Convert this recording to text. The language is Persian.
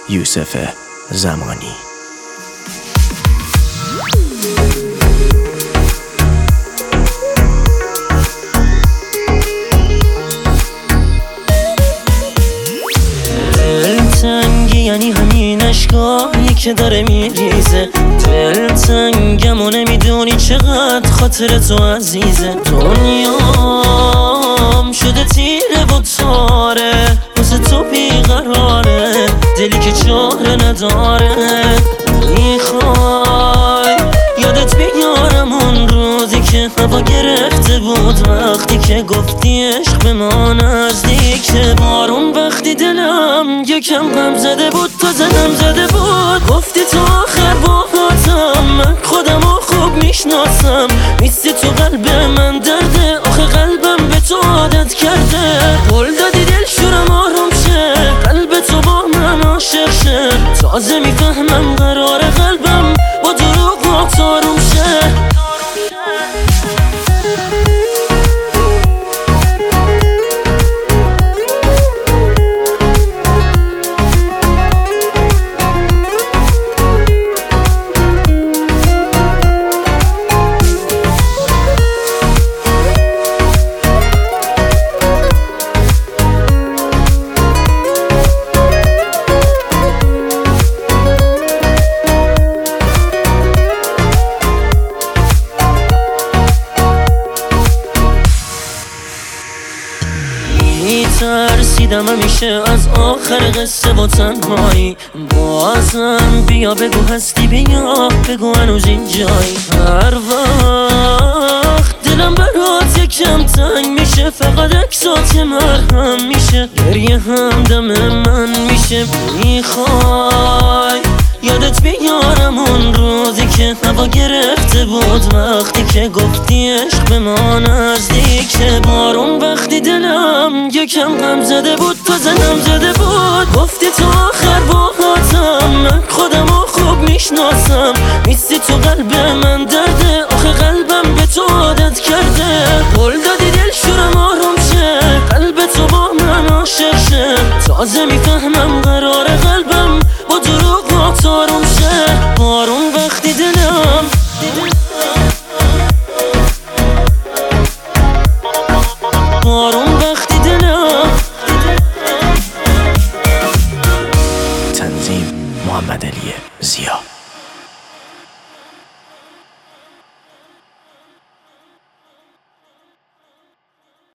یوسف زمانی. دلتنگی یعنی همین اشکایی که داره میریزه، دلتنگم و نمیدونی چقدر خاطر تو عزیزه. دنیام شده تیره و تاره، واسه تو بیقراره، دلی که چاره نداره. میخوای یادت بیارم اون روزی که هوا گرفته بود، وقتی که گفتی عشق به ما نزدیکه. بارون وقتی دلم یکم غم زده بود، تازه غم زده بود، گفتی تو آخر باهاتم، من خودم رو خوب میشناسم، نیستی تو قلب من درده، آخه قلبم به تو عادت کرده. قول دادی دل شورم آروم شه، قلب تو با من عاشق شه، تازه میفهمم قرار قلبم با دروغات آروم شه. ترسیدم همیشه از آخر قصه با تنهایی، بازم بیا بگو هستی، بیا بگو هنوز اینجایی. هر وقت دلم برات یکم تنگ میشه، فقط عکسات مرهم میشه، گریه هم دم من میشه. میخوای یادت بیارم اون روزی که هوا گرفته بود، وقتی که گفتی عشق به ما نزدیکه. بارون وقتی دلم یکم غم زده بود، تازه غم زده بود، گفتی تو آخر باهاتم، من خودم رو خوب میشناسم، نیستی تو قلب من درده، آخه قلبم به تو عادت کرده. قول دادی دل شورم آروم شه، قلب تو با من عاشق شه، تازه میفهمم قرار قلبم با دروغات آروم شه. بارون وقتی دلم بارون